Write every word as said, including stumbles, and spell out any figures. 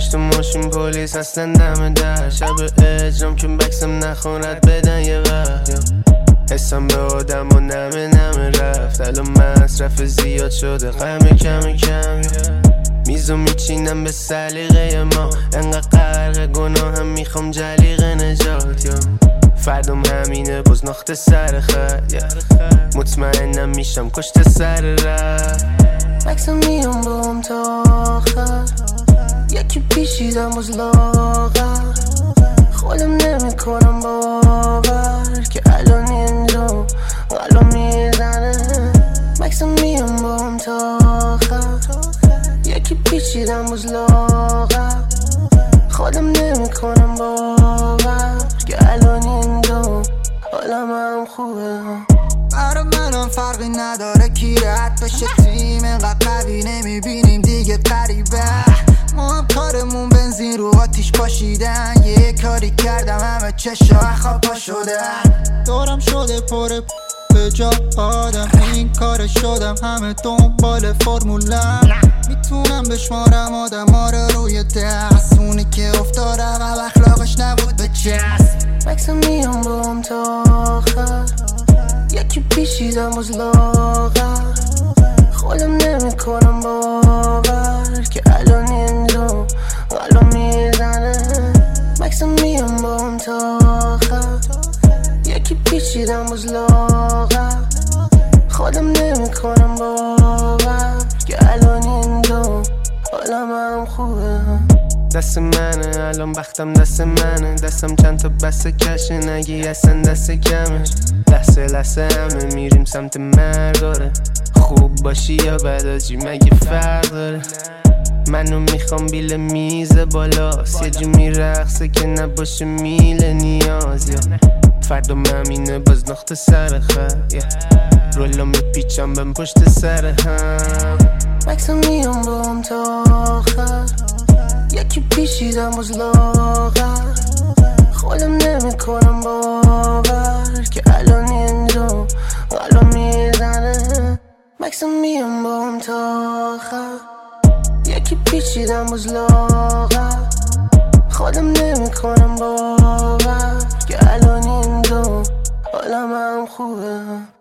پشت ماشین پلیس هستن دم در شب اجرام که بکسم نخون رد بدن یه وقت حسم به آدم و نمه نمه رفت الان مصرف زیاد شده غم کم کم میزو میچینم به سلیقه ما انقدر غرق گناه هم میخوام جلیق نجات یا فردم همینه باز ناخته سر خط مطمئنم میشم کشت سر رفت بکسم میام با هم تا آخر یکی پیشیدم باز لاغر خودم نمی کنم باور که الان اینجا الان میزنه بکسم میام با هم تا آخر یکی پیچیدم باز لاغر خودم نمی کنم باور که الان اینجا حالا من خوبه برا منم فرقی نداره کی رد بشه تیم اینقدر قوی نمیبینیم دیگه قریبه ما هم کارمون بنزین رو آتیش پاشیدن یه کاری کردم همه چشا خوابا شدن دورم شده پر به جا آدم این کار شدم همه دنبال فرمولم میتونم بشمارم آدم ها رو روی دست اونی که افتاد عقب اخلاقش نبود به چست بکسم میام با هم تا آخر یکی پیشیدم باز لاغر خودم نمی کنم باور که الان اینجا الان میزنه بکسم میام با هم تا آخر یکی پیچیدم باز لاغر خودم نمی کنم باور که الان اینجا حالا من خوبه دست منه الان بختم دست منه دستم چند تا بسته کشه نگی اصلا دست کمه لحظه لحظه همه میریم سمت مرگ داره خوب باشی یا بداجی مگه فرق داره منو میخوام بیل میز بالاست یه جو میرقصه که نباشه میل نیاز یا فردم همینه باز ناخته سر خط رولا میپیچم بهم پشت سر هم بکسم میام با هم تا آخر یکی پیشیدم باز لاغر خودم نمی کنم باور که الان اینجا الان میزنه بکسم میام با هم تا آخر یکی پیچیدم باز لاغر خودم نمی کنم باور که الان اینجا حالا من خوبه